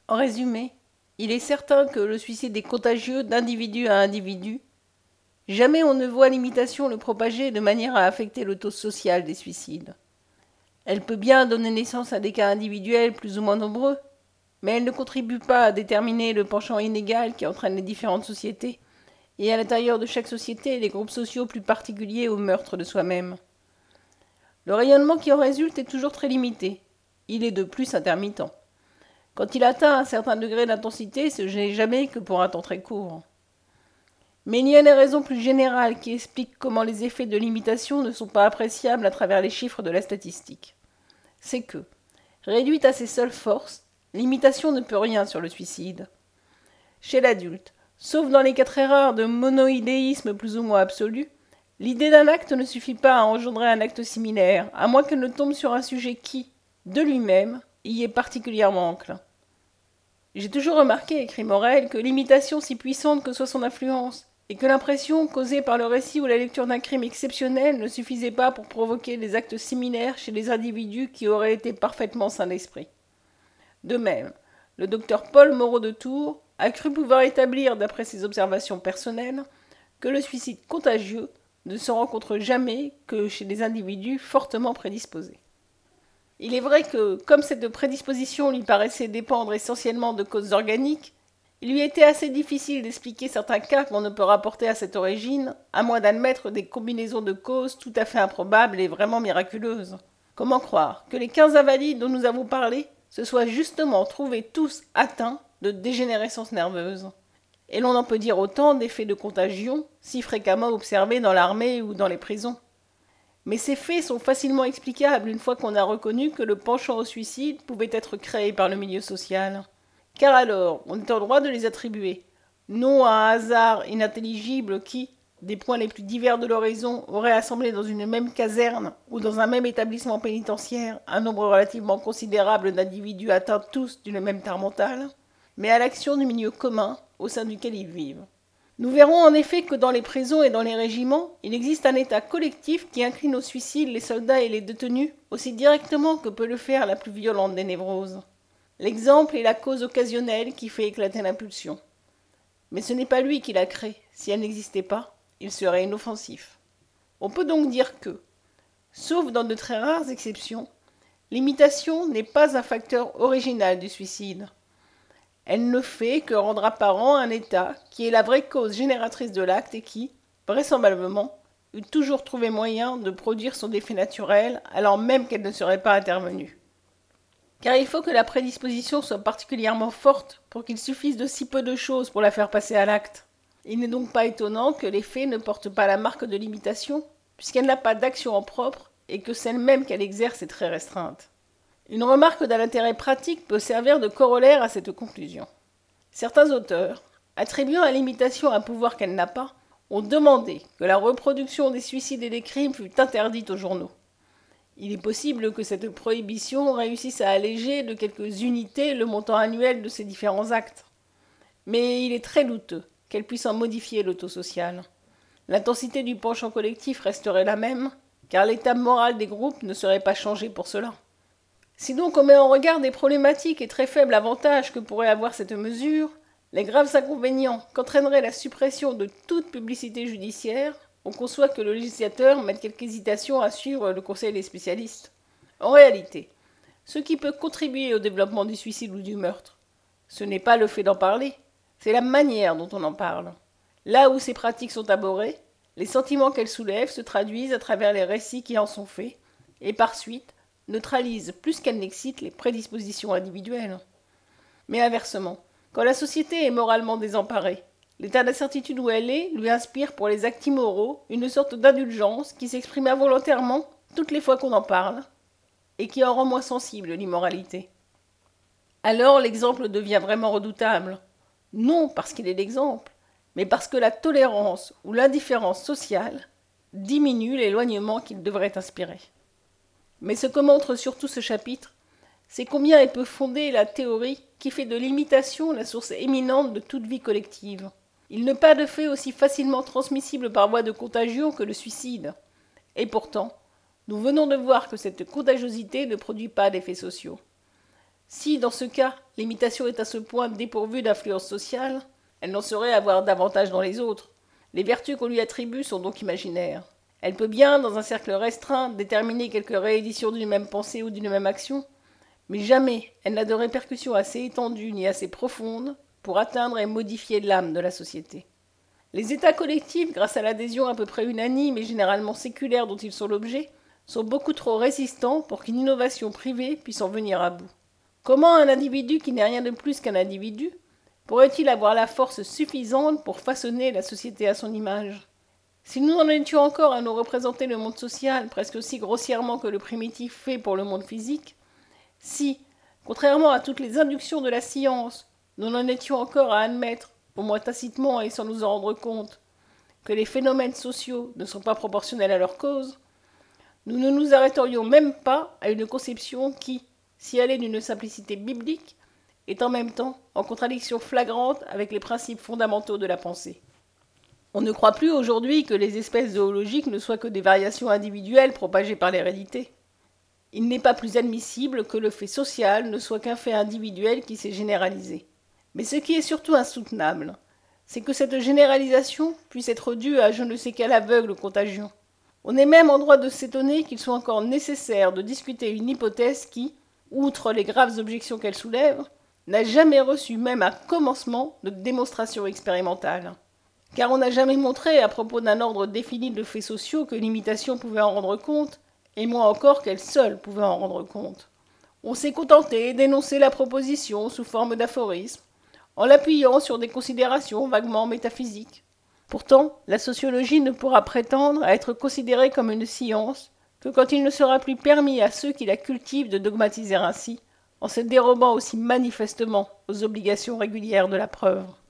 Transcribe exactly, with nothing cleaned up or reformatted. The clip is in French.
En résumé, il est certain que le suicide est contagieux d'individu à individu. Jamais on ne voit l'imitation le propager de manière à affecter le taux social des suicides. Elle peut bien donner naissance à des cas individuels plus ou moins nombreux, mais elle ne contribue pas à déterminer le penchant inégal qui entraîne les différentes sociétés, et à l'intérieur de chaque société les groupes sociaux plus particuliers au meurtre de soi-même. Le rayonnement qui en résulte est toujours très limité. Il est de plus intermittent. Quand il atteint un certain degré d'intensité, ce n'est jamais que pour un temps très court. Mais il y a des raisons plus générales qui expliquent comment les effets de l'imitation ne sont pas appréciables à travers les chiffres de la statistique. C'est que, réduite à ses seules forces, l'imitation ne peut rien sur le suicide. Chez l'adulte, sauf dans les cas très rares de monoïdéisme plus ou moins absolu, l'idée d'un acte ne suffit pas à engendrer un acte similaire, à moins qu'elle ne tombe sur un sujet qui, de lui-même, y est particulièrement enclin. J'ai toujours remarqué, écrit Morel, que l'imitation, si puissante que soit son influence, et que l'impression causée par le récit ou la lecture d'un crime exceptionnel ne suffisait pas pour provoquer des actes similaires chez les individus qui auraient été parfaitement sains d'esprit. De même, le docteur Paul Moreau de Tours a cru pouvoir établir, d'après ses observations personnelles, que le suicide contagieux ne se rencontre jamais que chez des individus fortement prédisposés. Il est vrai que, comme cette prédisposition lui paraissait dépendre essentiellement de causes organiques, il lui était assez difficile d'expliquer certains cas qu'on ne peut rapporter à cette origine, à moins d'admettre des combinaisons de causes tout à fait improbables et vraiment miraculeuses. Comment croire que les quinze invalides dont nous avons parlé se soient justement trouvés tous atteints de dégénérescence nerveuse? Et l'on en peut dire autant d'effets de contagion, si fréquemment observés dans l'armée ou dans les prisons. Mais ces faits sont facilement explicables une fois qu'on a reconnu que le penchant au suicide pouvait être créé par le milieu social. Car alors, on est en droit de les attribuer, non à un hasard inintelligible qui, des points les plus divers de l'horizon, aurait assemblé dans une même caserne ou dans un même établissement pénitentiaire un nombre relativement considérable d'individus atteints tous d'une même tare mentale, mais à l'action du milieu commun au sein duquel ils vivent. Nous verrons en effet que dans les prisons et dans les régiments, il existe un état collectif qui incline au suicide les soldats et les détenus aussi directement que peut le faire la plus violente des névroses. L'exemple est la cause occasionnelle qui fait éclater l'impulsion. Mais ce n'est pas lui qui la crée. Si elle n'existait pas, il serait inoffensif. On peut donc dire que, sauf dans de très rares exceptions, l'imitation n'est pas un facteur original du suicide. Elle ne fait que rendre apparent un état qui est la vraie cause génératrice de l'acte et qui, vraisemblablement, eût toujours trouvé moyen de produire son effet naturel alors même qu'elle ne serait pas intervenue. Car il faut que la prédisposition soit particulièrement forte pour qu'il suffise de si peu de choses pour la faire passer à l'acte. Il n'est donc pas étonnant que l'effet ne porte pas la marque de l'imitation, puisqu'elle n'a pas d'action en propre et que celle même qu'elle exerce est très restreinte. Une remarque d'un intérêt pratique peut servir de corollaire à cette conclusion. Certains auteurs, attribuant à l'imitation un pouvoir qu'elle n'a pas, ont demandé que la reproduction des suicides et des crimes fût interdite aux journaux. Il est possible que cette prohibition réussisse à alléger de quelques unités le montant annuel de ces différents actes. Mais il est très douteux qu'elle puisse en modifier le taux social. L'intensité du penchant collectif resterait la même, car l'état moral des groupes ne serait pas changé pour cela. Si donc on met en regard des problématiques et très faibles avantages que pourrait avoir cette mesure, les graves inconvénients qu'entraînerait la suppression de toute publicité judiciaire, on conçoit que le législateur mette quelque hésitation à suivre le conseil des spécialistes. En réalité, ce qui peut contribuer au développement du suicide ou du meurtre, ce n'est pas le fait d'en parler, c'est la manière dont on en parle. Là où ces pratiques sont abhorrées, les sentiments qu'elles soulèvent se traduisent à travers les récits qui en sont faits, et par suite, neutralisent plus qu'elles n'excitent les prédispositions individuelles. Mais inversement, quand la société est moralement désemparée, l'état d'incertitude où elle est lui inspire pour les actes immoraux une sorte d'indulgence qui s'exprime involontairement toutes les fois qu'on en parle, et qui en rend moins sensible l'immoralité. Alors l'exemple devient vraiment redoutable, non parce qu'il est l'exemple, mais parce que la tolérance ou l'indifférence sociale diminue l'éloignement qu'il devrait inspirer. Mais ce que montre surtout ce chapitre, c'est combien elle peut fonder la théorie qui fait de l'imitation la source éminente de toute vie collective. Il n'est pas de fait aussi facilement transmissible par voie de contagion que le suicide. Et pourtant, nous venons de voir que cette contagiosité ne produit pas d'effets sociaux. Si, dans ce cas, l'imitation est à ce point dépourvue d'influence sociale, elle n'en saurait avoir davantage dans les autres. Les vertus qu'on lui attribue sont donc imaginaires. Elle peut bien, dans un cercle restreint, déterminer quelques rééditions d'une même pensée ou d'une même action, mais jamais elle n'a de répercussions assez étendues ni assez profondes pour atteindre et modifier l'âme de la société. Les États collectifs, grâce à l'adhésion à peu près unanime et généralement séculaire dont ils sont l'objet, sont beaucoup trop résistants pour qu'une innovation privée puisse en venir à bout. Comment un individu qui n'est rien de plus qu'un individu pourrait-il avoir la force suffisante pour façonner la société à son image ? Si nous en étions encore à nous représenter le monde social presque aussi grossièrement que le primitif fait pour le monde physique, si, contrairement à toutes les inductions de la science, nous en étions encore à admettre, au moins tacitement et sans nous en rendre compte, que les phénomènes sociaux ne sont pas proportionnels à leur cause, nous ne nous arrêterions même pas à une conception qui, si elle est d'une simplicité biblique, est en même temps en contradiction flagrante avec les principes fondamentaux de la pensée. On ne croit plus aujourd'hui que les espèces zoologiques ne soient que des variations individuelles propagées par l'hérédité. Il n'est pas plus admissible que le fait social ne soit qu'un fait individuel qui s'est généralisé. Mais ce qui est surtout insoutenable, c'est que cette généralisation puisse être due à je ne sais quelle aveugle contagion. On est même en droit de s'étonner qu'il soit encore nécessaire de discuter une hypothèse qui, outre les graves objections qu'elle soulève, n'a jamais reçu même un commencement de démonstration expérimentale. Car on n'a jamais montré, à propos d'un ordre défini de faits sociaux, que l'imitation pouvait en rendre compte, et moins encore qu'elle seule pouvait en rendre compte. On s'est contenté d'énoncer la proposition sous forme d'aphorisme, en l'appuyant sur des considérations vaguement métaphysiques. Pourtant, la sociologie ne pourra prétendre à être considérée comme une science que quand il ne sera plus permis à ceux qui la cultivent de dogmatiser ainsi, en se dérobant aussi manifestement aux obligations régulières de la preuve.